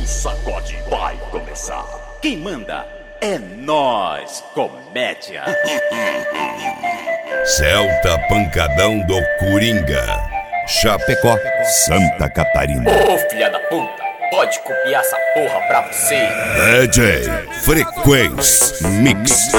sacode vai começar. Quem manda é nós, comédia. Celta Pancadão do Coringa, Chapecó, Santa Catarina. Ô filha da puta, pode copiar essa porra pra você. DJ Frequência Mix.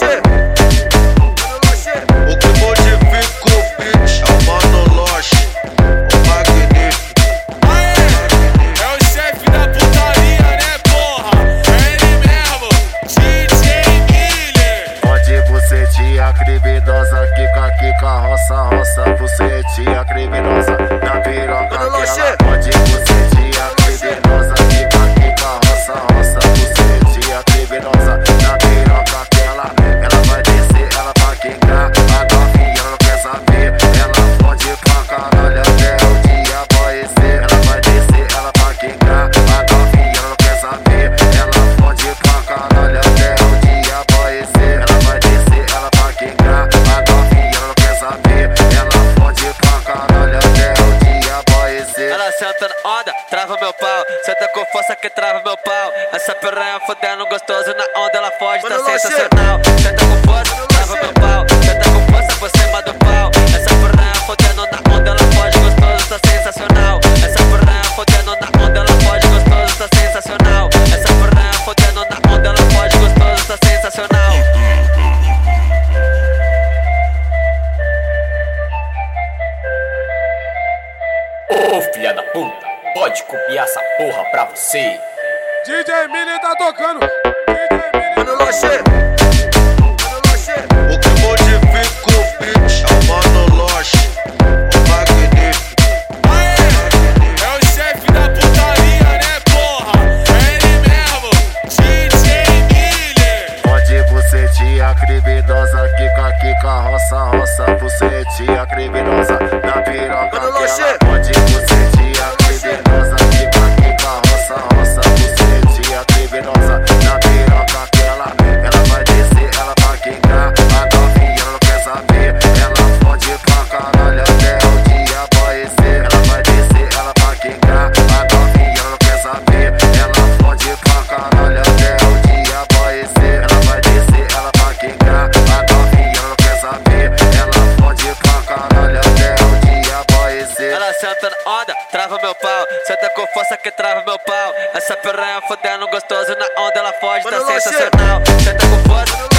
O que modifica o beat é o Mano Loche, o magnífico. É o chefe da putaria, né, porra? É ele mesmo, DJ Miller. Onde você tinha criminosa, Kika, roça, você tinha criminosa na piroca aquela. Onde você tinha criminosa, Kika, roça, você tinha criminosa na piroca aquela. Ela vai descer, ela vai quicar, a novinha ela não quer saber. Ela fode pra caralho até o dia amanhecer. Ela vai descer, ela vai quicar, a novinha ela não quer saber. Ela fode pra caralho até o dia amanhecer. Ela vai descer, ela vai quicar, a novinha ela não quer saber. Ela fode pra caralho até o dia amanhecer. Ela senta na onda, trava meu pau. Senta com força que trava meu pau. Essa piranha fodendo gostoso na onda, ela foge, tá sensacional. Senta com força, trava meu pau. Senta com força por cima do pau. Essa piranha fodendo na onda, ela foge gostoso, tá sensacional. Essa piranha fodendo na onda, ela foge gostoso, tá sensacional. Essa piranha fodendo na onda, ela foge gostoso, tá sensacional. Ô filha da puta, pode copiar essa porra pra você. DJ Miller tá tocando. Mano Loche, o que modifica o beat é o Mano Loche, o magnífico. É o chefe da putaria, né, porra? É ele mesmo, DJ Miller. Onde você tinha criminosa, Kika, roça, você tinha criminosa na piroca aquela. Onde você tinha criminosa, Kika, roça, você tinha criminosa na piroca aquela. Ela vai descer, ela vai quicar, a novinha ela não quer saber. Ela fode pra caralho até o dia amanhecer. Ela vai descer, ela vai quicar, a novinha ela não quer saber. Ela fode pra caralho até o dia amanhecer. Ela vai descer, ela vai quicar, a novinha ela não quer saber. Ela fode pra caralho até o dia amanhecer. Ela senta na onda, trava meu pau. Senta com força que trava meu pau. Essa piranha fodendo gostoso na onda, ela foge, tá sensacional. Senta com força,